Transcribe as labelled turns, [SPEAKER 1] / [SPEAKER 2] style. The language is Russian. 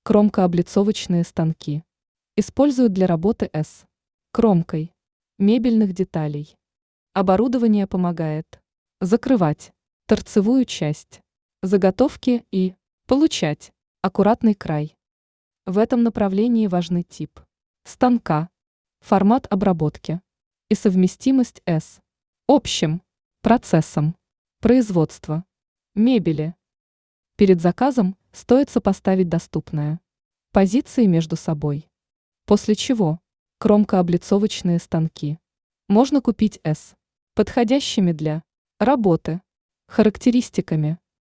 [SPEAKER 1] Кромкооблицовочные станки. Используют для работы с кромкой мебельных деталей. Оборудование помогает закрывать торцевую часть, заготовки и получать аккуратный край. В этом направлении важны тип станка, формат обработки и совместимость с общим процессом производства мебели. Перед заказом стоит сопоставить доступные позиции между собой, после чего кромкооблицовочные станки можно купить с подходящими для работы характеристиками.